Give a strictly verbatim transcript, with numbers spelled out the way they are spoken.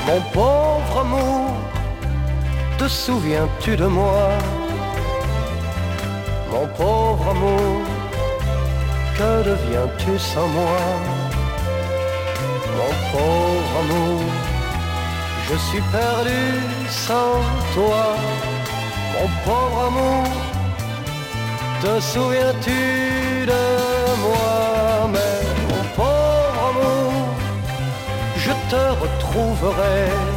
Mon pauvre amour, te souviens-tu de moi? Mon pauvre amour, que deviens-tu sans moi? Mon pauvre amour, je suis perdu sans toi. Mon pauvre amour, te souviens-tu de moi? Mais mon pauvre amour, je te retrouverai